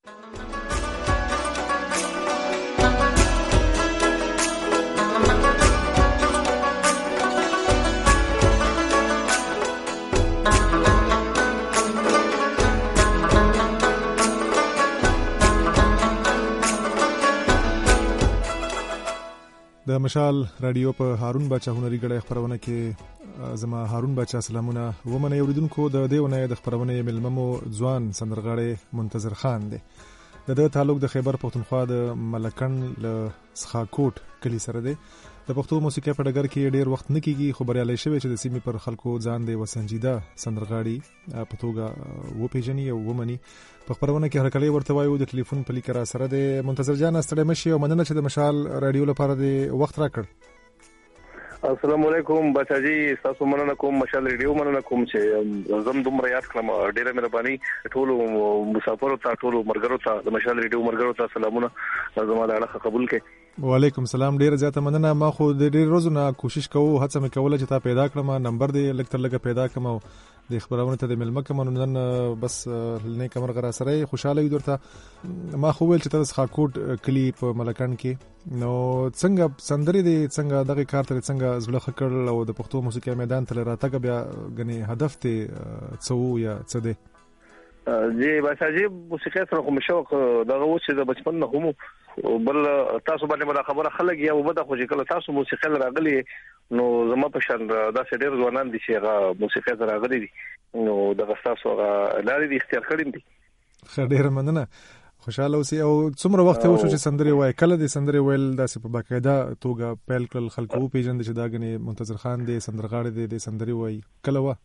د مشال رادیو په هارون بچا هنري غړې خبرونه کې زما هارون بچا سلامونه ومنه اوریدونکو د دیونه د خبرونه ملممو ځوان سندرغاړي منتظر خان دی د تعلق د خیبر پختونخوا د ملکن له سخاکوټ کلی سره دی د پښتو موسیقي په ډګر کې ډیر وخت نه کیږي خبريالي شوی چې د سیمې پر خلکو ځان دی وسنجیده سندرغاړي په توګه و پیژني او ومني په خبرونه کې هر کله ورته وایو د ټلیفون په لیکره سره د منتظر جان ستړي مشي او مننه چې د مشال رادیو لپاره د وخت راکړ. السلام علیکم بچاجي تاسو مننه کوم مشال رادیو مننه کوم چې زم دومره یاد کړم ډیره مهرباني ټول مسافر ته ټول مرګرو ته د مشال رادیو مرګرو ته سلامونه زموږ اړه قبول کړئ. وعلیکم السلام ډیر زیاته مننه ما خو د ډیر روزونه کوشش کوو هڅه مې کوله چې تا پیدا کړم نمبر دې لکتر لګه پیدا کړم او د خبرونه ته د ملمه کوم نن بس نه کمر غره سره خوشاله وي درته ما خو ول چې تاسو خاکوټ کلی په ملکان کې نو څنګه سندري دي څنګه دغه کار ته څنګه زړه خکړ او د پښتو موسیقي میدان ته راتګ بیا غني هدف ته څو یا څه دي جی بچاجي موسیقي سره کوم شوق دغه و چې د بچپن نه هم بل تاسو باندې خبره خلک یا وبد خو چې کله تاسو موسیقي راغلي نو زما په شان دا ډېر ځوانان دي چې هغه موسیقي راغلي دي نو دغه تاسو لاري دي اختیار کړی دي. ډېر مننه خوشاله اوسئ او څومره وخت وشو چې سندري وای کله د سندري ویل داسې په باقاعده توګه پیل کړل خلکو پیژند چې دا غني منتظر خان دی سندرغاړي دی سندري وای کله و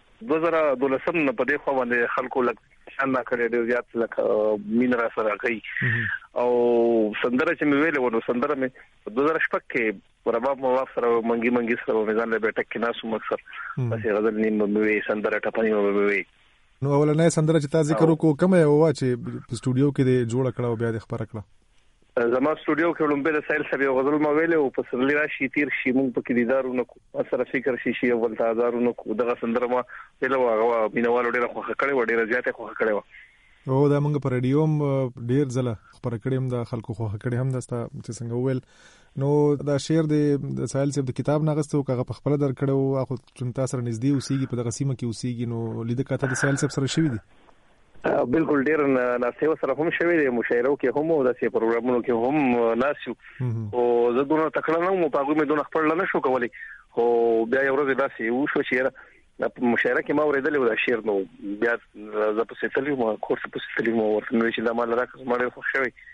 2012 نه په دې خو باندې خلکو لکه شان نه کړی ډېر زیات لکه مين را سره کوي او سندره چې مې ویل ورو سندره مې 2016 کې رباب موافق سره منګي سره میدان له بیٹک کې ناسو مکسر بس غزل نیم مې سندره ټپنی مې نو اولنې سندره چې تاسو ذکر وکړو کومه و چې په سټوډیو کې د جوړ کړه او بیا د خبره کړه زما سټوډیو کې ولومبه د سایل سره غزل ما ویل او په سرلی راشي تیر شي مونږ په کې دیدارونه کو سره فکر شي او ول تازارونه کو دغه سندره ما ویل هغه مینوالو ډیره خوخه کړي و ډیره زیاته خوخه کړي و او دا مونږ په رادیو ډیر ځله خبر کړي هم د خلکو خوخه کړي هم دستا چې څنګه ویل نو دا شعر د سایل صاحب د کتاب نغستو کغه په خپل در کړو اخو چونتا سره نږدې اوسېږي په دغه سیمه کې اوسېږي نو لیدل کاته د سایل صاحب سره شوی دی بالکل ډیر ناسیو سره هم شوی دی مشاعرو کې هم او د سی پروګرامونو کې هم ناسیو او زه دونه تکړه نه مو پاګو مې دونه خپل نه شو کولی خو بیا یو ورځ داسې و شو چې په مشاعره کې ما ورېدل و دا شعر نو بیا زه په ستلیو ما کورس په ستلیو مو ورته نو چې دا مال راکړم ما ډیر خوښ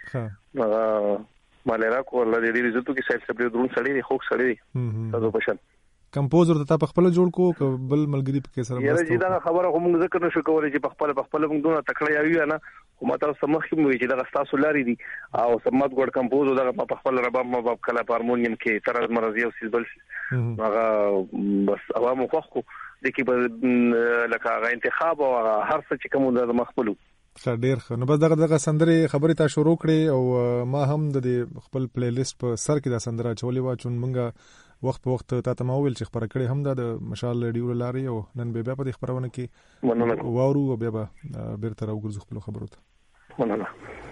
شوی مال راکو الله دې دې زتو کې سایل سره درون سړی دی خوښ سړی دی تاسو پښن کمپوزر ته په خپل جوړ کو بل ملګری په کې سره یاره چې دا خبره هم ذکر نشو کولای چې په خپل موږ دونه تکړه یاوی نه خو ماته سمخ کې وی چې دا تاسو لاري دي او سمات ګډ کمپوز دا په خپل رباب ما باب کله هارمونیم کې تر مرضی او سیبل هغه بس عوامو خو د کې لکه هغه انتخاب او هر څه چې کوم د مخبلو ډیر ښه نو بس دغه سندري خبرې تا شروع کړې او ما هم د خپل پلی لیست په سر کې دا سندره چولې و چون مونږه وخت په وخت تا ته ماویل چې خبره کړې هم د مشال رادیو لاري او نن بیا په دې خبرونه کې وورو او بیا بیرته راوګرځو خپل خبرو ته مننه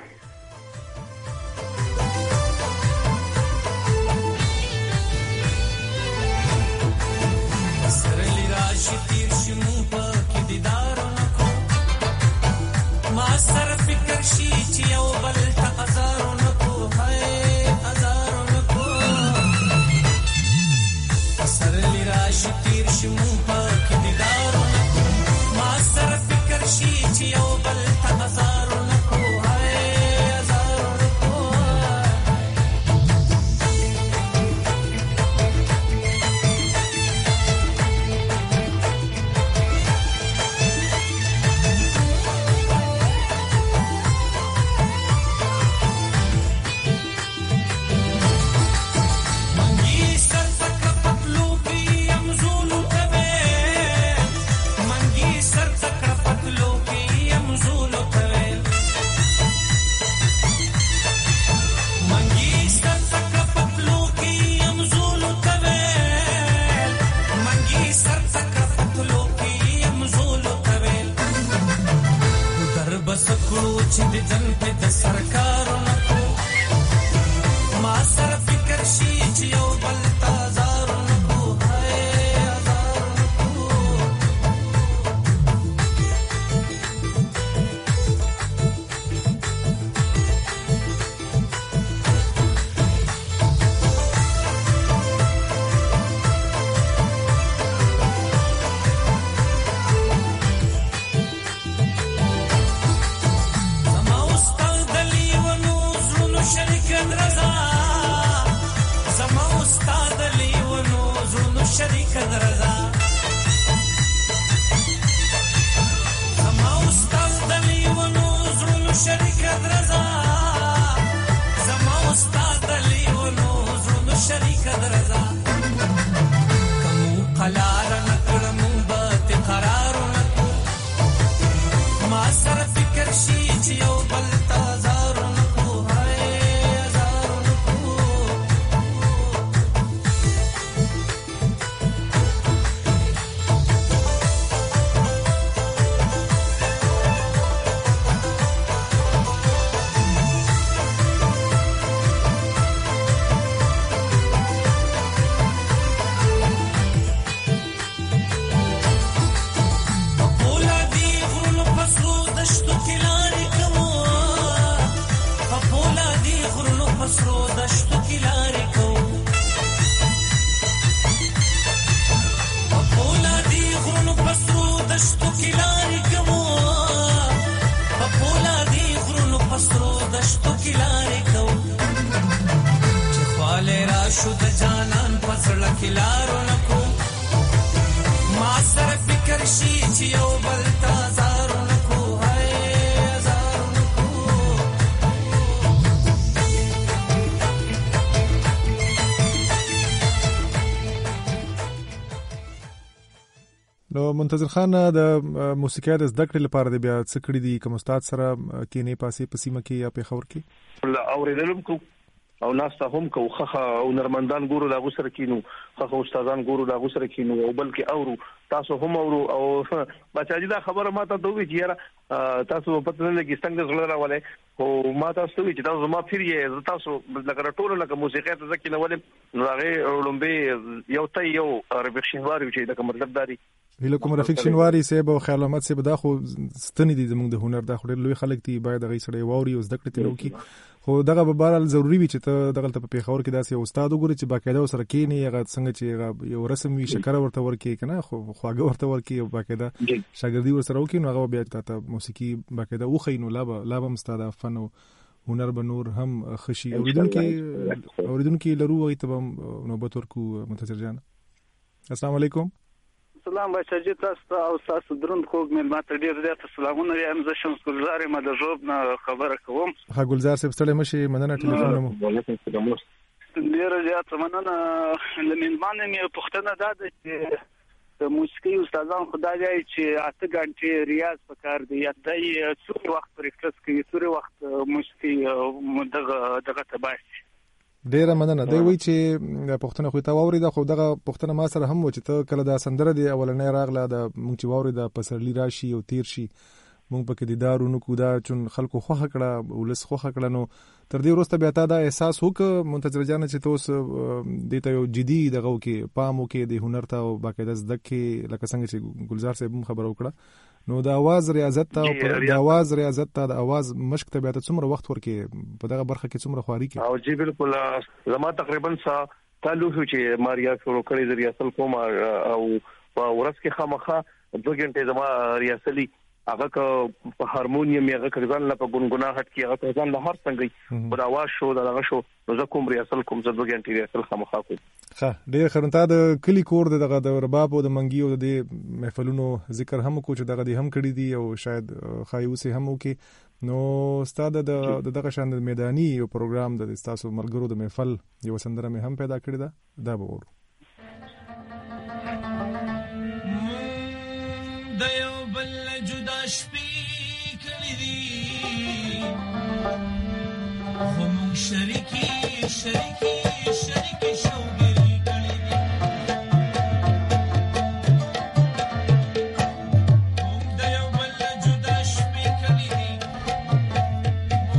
سرلی راشي تیر شمو پاک دیدارونه کو ما سر فکر شي چې یو بل تقدارونه کو هاي هزارونه کو سرلی راشي تیر شمو پاک دیدارونه کو ما سر فکر شي چې یو بل تقدارونه کو هاي هزارونه کو په د سرکارونه کو ما سره فکر شي چې یو بل تازارونه کو هاي ازارونه کو شریک درزا زما استاد دلی ونو زړونو شریک درزا زما استاد دلی ونو زړونو شریک درزا کوم قلار نکړم بت قرار نکو ما سره فکر شي چې یو بل تازار نکو هاي ازار نکو شد جانان پسړه کلارو نکو ما سره فکر شي چې یو بل تازارو نکو هاي ازارو نکو نو منتظر خان د موسیقۍ د زده کړې لپاره د بیا څه کړی دي کوم استاد سره کینې پاسې پسیمه کې یا په خور کې اوریدلم کو او ناس ته هم کو خخه او نرمندان ګورو دا غسر کینو خخه استادان ګورو دا غسر کینو او بلکې اورو تاسو هم اورو او بچاجي دا خبره ماته دوی چې یاره تاسو په تل کې څنګه زړه راولې او ما تاسو چې تاسو ما پیری تاسو لکه ټول لکه موسیقي ته ځکه نو ولې نو هغه لومبي یو ته یو رفیکشن واري چې دا مطلب داري هیله کوم رفیکشن واري سه به خیال احمد سه به دا خو ستنې دي زموږ د هنر دا خو لوی خلک دي باید هغه سره ووري او زده کړې تلو کی خو دغه به بهرحال ضروری وي چې ته دغه په پیښور کې داسې استاد وګوري چې باقاعده سره کېنی هغه څنګه چې یو رسم وي شکر ورته ورکې کنه خو خواږه ورته ورکې او باقاعده شاګردي ور سره وکړي نو هغه بیا ته موسیقي باقاعده وخینو لا به مستاده فن او هنر به نور هم خشي اوریدونکو لرو وي ته نوبت ورکو منتظر جان السلام علیکم سلام بچی تاسو او تاسو درند خوږ ملمات ډیر زیات سلامونه یم زه شمس ګلزار یم د ژوب نه خبره کوم ها ګلزار صاحب ستړي مشي مننه ټلیفون مو ډیر زیات مننه لمنځمانه مې پښتنه ده چې موسیقي استادان خدای دی چې 8 غنټې ریاض وکړ دی یا د څو وخت پریکټس کوي څو وخت موسیقي دغه تباش ډیره مننه دوی وی چې پښتنه خو ته ووري دا خو دغه پښتنه ما سره هم و چې ته کله دا سندره دی اولنې راغله د مونږ چې ووري دا پسرلی راشي او تیر شي مونږ پکې دیدارونو کو دا چون خلکو خوخه کړه ولس خوخه کړه نو تر دې وروسته بیا تا دا احساس وک منتظر جان چې تاسو دته یو جدي دغه کې پامو کې د هنر ته او باقاعده زده کې لکه څنګه چې ګلزار صاحب خبر وکړه نو د आवाज ریاضت ته د आवाज ریاضت ته د आवाज مشق ته بیا څومره وخت ورکې په دغه برخه کې څومره خواري کې او جی بالکل زما تقریبا تعلق چې ماریا شروع کړی د ریاست کوم او ورځ کې خامخه 2 غنټه زما ریاستلی هغه په هارمونیم هغه کړهځان لا په ګونګوناهټ کې هغه کړهځان له هر څنګه په आवाज شو دغه شو زه کوم ریاست کوم زه 2 غنټه ریاست خامخه کوم ښه ډېر خرنتا د کلی کور دغه د رباب او د منګي او د محفلونو ذکر هم کو چې دغه هم کړی دی او شاید خایوسه هم وکي نو استاد دغه شان د میداني یو پروګرام د تاسو ملګرو د محفل یو سندره مې هم پیدا کړی دا به ورو د یو بل جدا شپې کړې دي خو موږ شریکي شوګري کړې دي موږ د یو بل جدا شپې کړې دي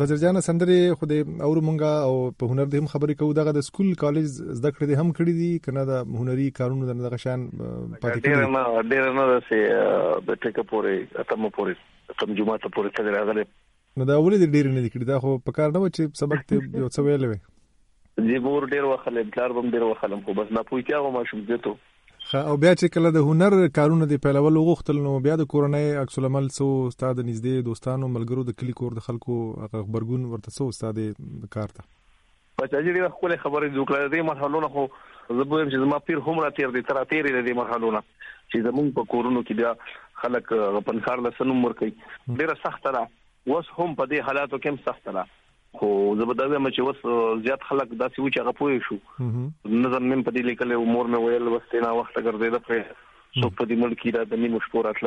منتظر جان سندره خو دې اور مونږه او په هنر دې هم خبرې کوو دغه د سکول کالج زده کړې دې هم کړې دي کنه د هنري کارونو دغه شان پاتې کړي ډېر نه سه د ټیکه پورې اتمه پورې تم جمعه ته پورې ته راغله نو دا ولې ډېر نه کړی دا خو په کار نه و چې سبق ته یو څه ویلې وي جی مور ډېر وخلم پلار هم ډېر وخلم خو بس نه پوهیږم ما شوم زه او بیا چې کله د هنر کارونه دی پیلول غوښتل نو بیا د کورنۍ عکس العمل سو استاد نږدې دوستانو ملګرو د کلی کور د خلکو خبرګون ورته سو استاد کار ته په تجربه خپل خبرې وکړه د مرحلو خو زبویم چې زما پیر هم را تیر دي تر تیرې د مرحلو چې زمونږ په کورونو کې بیا خلک په کار له سنوم ور کوي ډیره سخت را وس هم په دې حالاتو کې سخت را خو زبرداوی چې وس زیات خلک داسې و چې هغه پوه شو نظر نن په دې لیکل امور مې ویل وسته وخت ګرځیدا پر سو په دې ملک دا د نیمه شپور اتل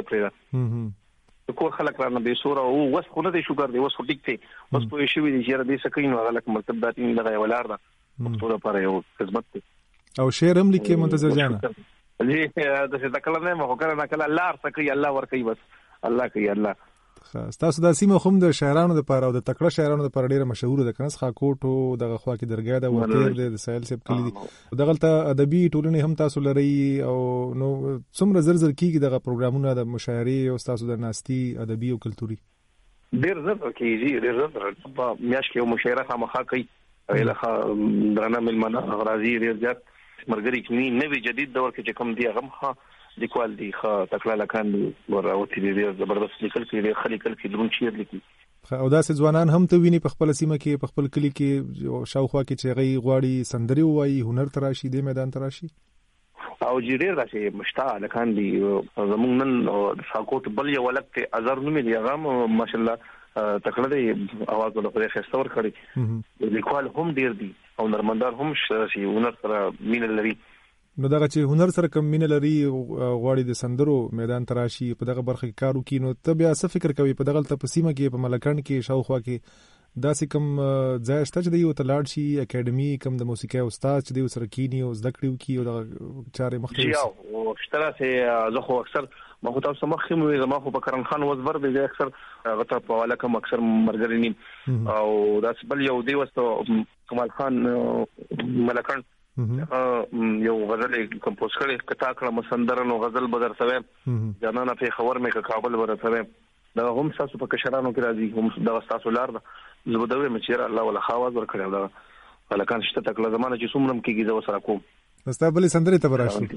پر کور خلک را نه به سور او وس خو نه دي شو ګرځي وس خو ټیک ته وس په شی وی چې دې سکین او غلک مطلب داتین لغه ولار دا ټول پر یو خدمت او شعر هم لیکي منتظر جانا جی د څه تکل نه مخ کړه نه کله الله سکی الله ور کوي بس الله کوي الله تاسو د سیمه خوم د شاعرانو لپاره او د تکړه شاعرانو لپاره ډیره مشهور ده کنه خاکوټو دغه خوا کې درګه ده ورته د سایل سیب کلی دي دغلته ادبي ټولنې هم تاسو لري او نو څومره زر کیږي دغه پروګرامونه د مشاعري او تاسو د ناستي ادبي او کلتوري ډیر زر کیږي ډیر زر په میاش کې مشاعره خامخا کوي ویله درنه ملمنه غرازي ډیر زیات مرګري کې نوې جدید دور کې کوم دی غمخه لیکوال دی خا تکلا لکان ورته دی زبردست لیکل کې خلیکل کې درون شعر لیکي او داسې ځوانان هم ته ویني په خپل سیمه کې په خپل کلی کې شاوخوا کې چې غي غواړي سندري وایي هنر تراشي د میدان تراشي او جیریر راځي مشتا لکان دی زمون نن ساکوټ بل یو ولکت ازر نو ملي غام ماشاءالله تکړه دی आवाज له پرې خستور کړی لیکوال هم ډیر دی او نرمندار هم شي هنر سره مين لري نو دغه چې هنر سره کم مینه لري غواړي د سندرو میدان تراشي په دغه برخه کې کارو کینو ته بیا څه فکر کوي په دغه تپسیمه کې په ملکان کې شاوخوا کې داسې کم ځای شته چې دی یو تلاړ شي اکیډمي کم د موسیقي استاد چې دی سره کینی او زده کړیو کی او د چارې مختلف او اشترا سه زه خو اکثر ما خو تاسو مخکې مې زما خو په کرن خان وزبر دی اکثر غته په والا کوم اکثر مرګرینی او داس بل یو دی وستو کمال خان ملکان یو غزل کمپوز کړي کتا کړه مسندرنو غزل بدر سوي جنانه په خبر مې کابل ور سوي دا هم تاسو په کشرانو کې راځي هم دا تاسو لار ده زبدوي مچیر الله ولا خواز ور کړی دا ولکان شته تکله زمانه چې څومره کېږي زو سره کوم مستقبل سندري ته براشي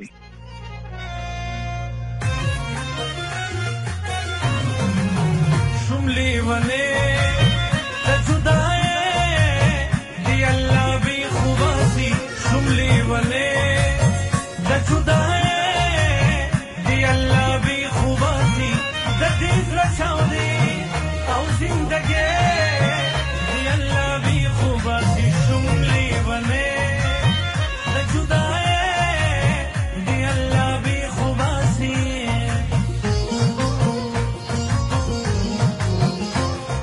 شملي ونه تجدای دی الله بی خوباسی شملي ونه تجدای دی الله بی خوباسی د دې رچاودي او زندګي دی الله بی خوباسی شملي ونه تجدای دی الله بی خوباسی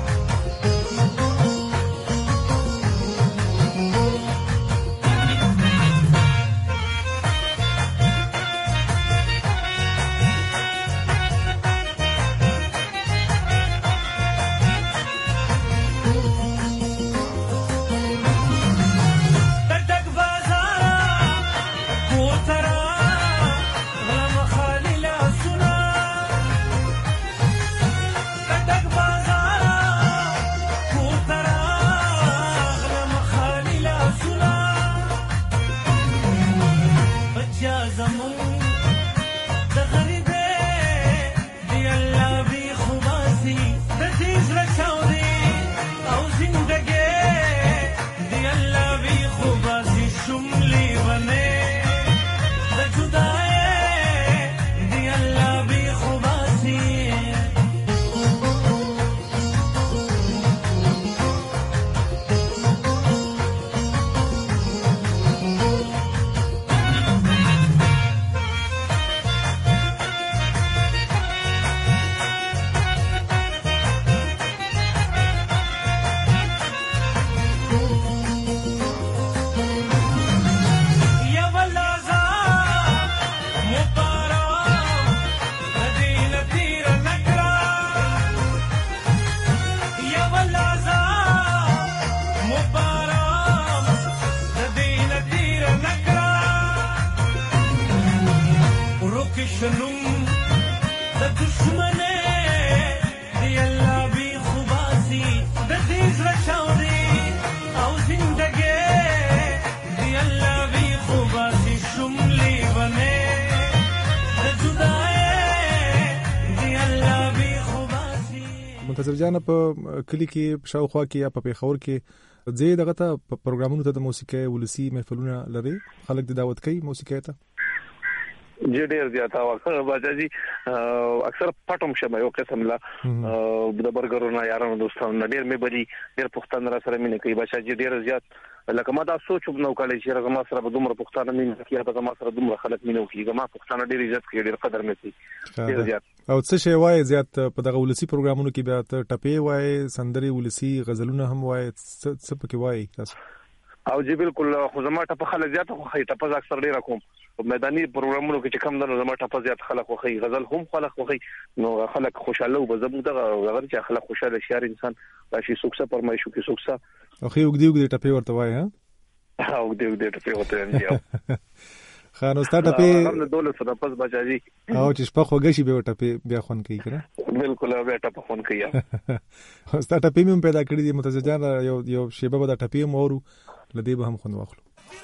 شنم د دشمنه دی الله بی خوباسي د دې زړه او زندګي دی الله بی خوباسي شملي ونه د جدای دی الله بی خوباسي. منتظر جان په کلی کې شاوخوا کې یا په پیښور کې زه دغه ته پروګرامونو ته د موسیقي ولسی محفلونه لري، خلک د دعوت کوي موسیقي ته؟ ډېر زیاته وخت باجی اکثر پټوم شمه یو قسم لا د برګرونو یارانو دوستانو ډېر مې بلی ډېر پښتون را سره مینه کوي باجی ډېر زیات لکه ما دا سوچ نو کولای چې راغما سره به دومره پښتانه مینه کوي هغه ما سره دومره خلک مینه کوي ما پښتانه ډېر عزت کوي ډېر قدر مې کوي ډېر زیات. او څه شی وای زیات په دغه ولسی پروګرامونو کې بیا ته ټپې وای، سندري ولسی غزلونه هم وای، څه پکې وای تاسو؟ او جی بالکل خو زما ټپه خلک زیات خو خې ټپه اکثر ډیر کوم میداني پروګرامونو کې چې کم دنو زما ټپه زیات خلک خو خې غزل هم خلک خو خې نو خلک خوشاله او بزبو دغه غیر چې خلک خوشاله شي انسان راشي سوکسه پرمایشو کې سوکسه او خې وګدي ټپه ورته وای ها او دې ټپه ورته دی خانو ستاره په هم د دولت سره پس بچاجي او چې شپه خوږه شي به ټپه بیا خون کوي کنه بالکل بیا ټپه خون کوي ستاره ټپه مې پیدا کړې دي متزجان یو شیبه به د ټپه مورو لدی به هم خون واخلو.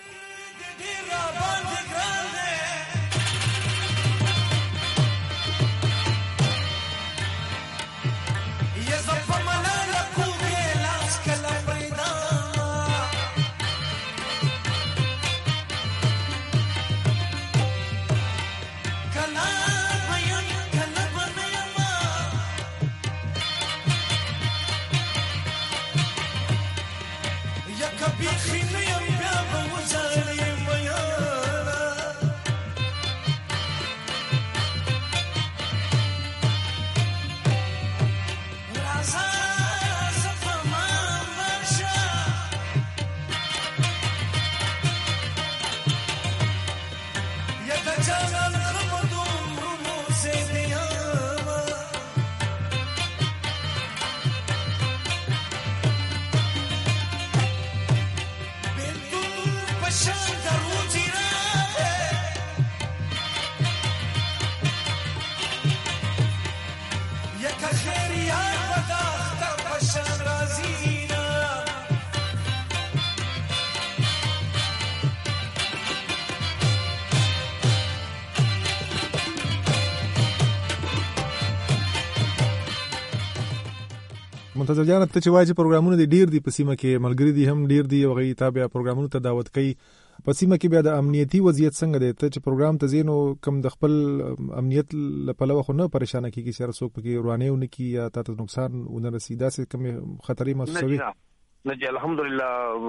منتظر جان ته چې واجب پروګرامونه دي ډیر دي په سیمه کې ملګری دي هم ډیر دي او غي تابع پروګرامونو ته دعوت کوي په سیمه کې بیا د امنیتي وضعیت څنګه دی ته چې پروګرام ته زینو کم د خپل امنیت لپاره خو نه پریشان کیږي چې رسوک پکې روانهونه کی یا تاسو نقصان ونه رسیدا سي کم خطرې محسوسوي نه جی الحمدلله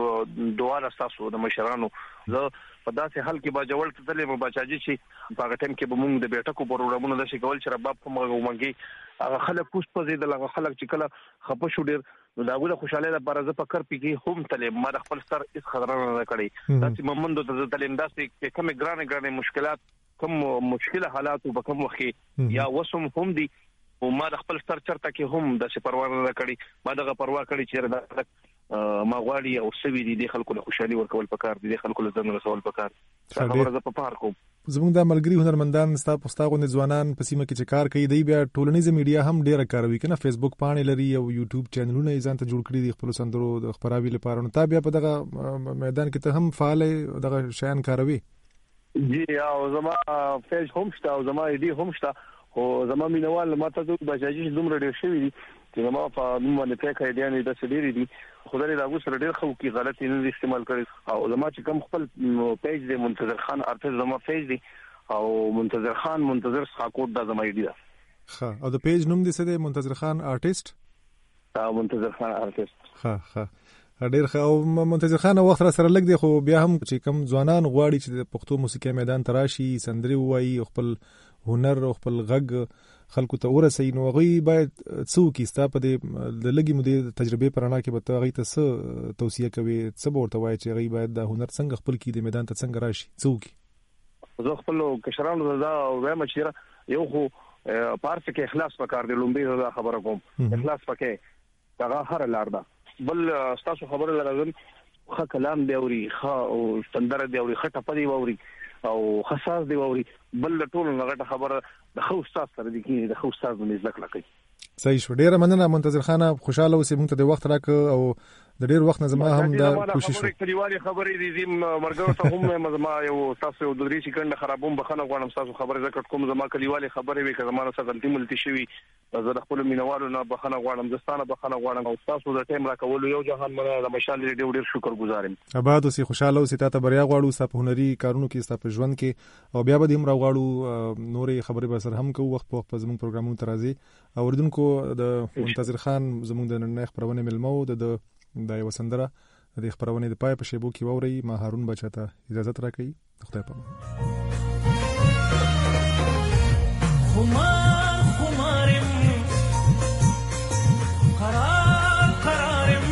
دعا تاسو د مشرانو زه په داسې حل کې با جوړ تلې مباچاجي شي په ټیم کې به موږ د بیٹکو پروګرامونو د شکول چې رباب کوم غوږی هغه خلک کوس پزې د لغه خلک چې کله خپه شو ډیر نو دا غوډه خوشاله د بارزه په کر پیږي هم تلې ما د خپل سر اس خطرانه نه کړی داسې ممندو ته تلې داسې کوم ګرانه مشکلات کوم مشکله حالات وبکم وخی یا وسم هم دي او ما د خپل سر چرته کې هم د پروا نه کړی ما دغه پروا کړی چې ما غواړي او سوي دي د خلکو له خوشالي ورکول پکار دي د خلکو له ځان رسول پکار خبره ز په پار کوم زموږ د ملګری هنرمندان ستا پښتاغو نه ځوانان په سیمه کې چې کار کوي دی بیا ټولنیز میډیا هم ډیره کاروي کنه فیسبوک پاڼې لري او یوټیوب چینلونه یې ځان ته جوړ کړی دي خپل سندرو د خبراوي لپاره نو تا بیا په دغه میدان کې ته هم فعال دغه شیان کاروي جی او زما پیج هم شته او زما ایډي هم شته او زما مینوال ماته د بچاجي دومره ډیر شوی دي چې زما په نوم باندې پېکه ایډیانې د سړي دي خدای دا غوسه ډیر خو کی غلطي نه استعمال کړي او زما چې کوم خپل پیج دی منتظر خان ارتز زما پیج دی او منتظر خان منتظر ساکوټ دا زما ایډي ده ها او د پیج نوم دې څه دی منتظر خان آرټیست منتظر خان آرټیست ها ډیر ښه او منتظر خان وخت را سره لګ دی خو بیا هم چې کوم ځوانان غواړي چې د پښتو موسیقي میدان تراشي سندري وایي خپل هنر او خپل غږ خلکو ته ورسي نو غوي باید څوک استا په د لګي مو د تجربه پرانا کې به غي ته څه توصيه کوي څه ورته وایي چې غي باید د هنر څنګه خپل کې د میدان ته څنګه راشي څوک زه خپل کشرانو دا وایم چې یو خو پارس کې اخلاص پکار دی لومبي دا خبره کوم اخلاص پکې هغه هر لار ده بل تاسو خبره لرم خه کلام دی اوري خه او ستندر دی اوري خټه پدی ووري او حساس دی ووري بل ټول غټه خبره د خو استاد سره دي کې د خو استاد باندې ځکه لکه صحیح شو. ډیره مننه منتظر خان، خوشاله اوسې مونږ ته د وخت راک او د ډیر وخت نه زما هم د کوشش وکړ. کلیوالي خبرې دي زم مرګو ته هم زما یو تاسو د 3 سکند خرابوم بخنه غواړم تاسو خبره زکه کوم زما کلیوالي خبرې وي که زما سره غلطي ملتي شوی زه د خپل مینوالو نه بخنه غواړم، دستانه بخنه غواړم او تاسو د ټیم راکول یو جهان مله د مشال ډیر شکر گزارم. آباد اوسې، خوشاله اوسې، تاسو بریا غواړو ستاسو هنري کارونو کې ستاسو ژوند کې او بیا به هم راغواړو نورې خبرې به سره هم کوو وخت په وخت په زموږ پروګرامونو ترازی. اوریدونکو د منتظر خان زموږ د نن خبرونه ملمو د یو سندره د خبرونه د پای په شیبو کې ووري. ما هارون بچا ته اجازه راکړي. خدای په خمارم قرار قرارم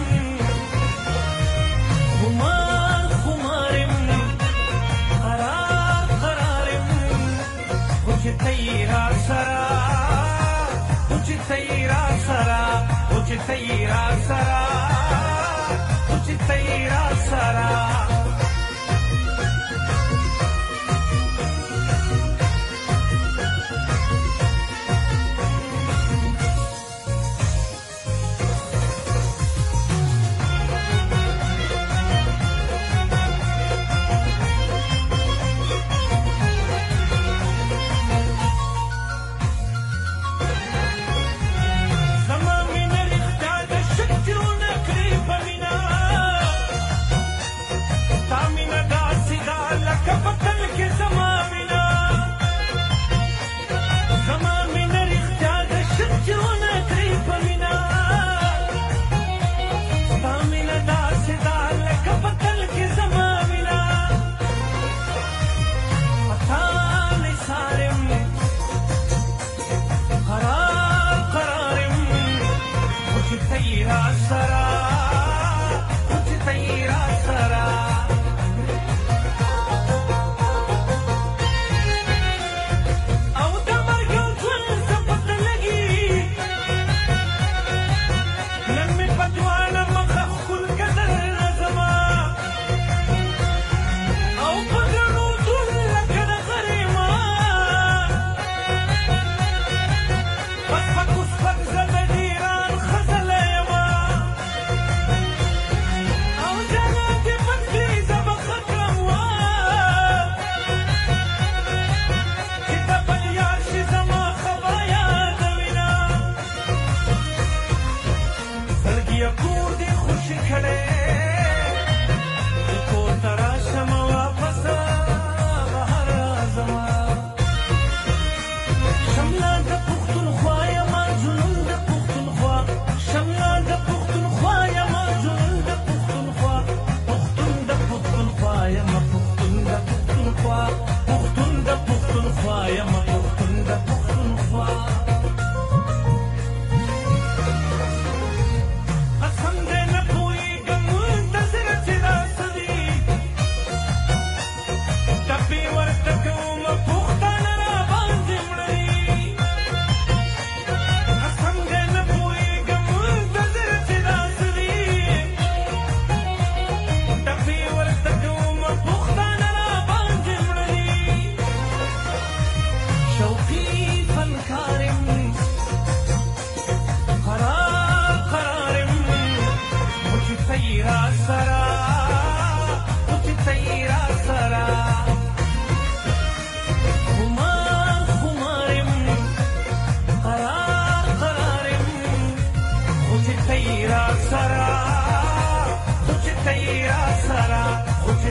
خمارم قرار قرارم کچھ تیرا سرا کچھ تیرا سرا کچھ تیرا سرا کچھ تیرا سرا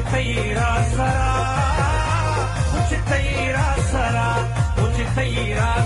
تیرا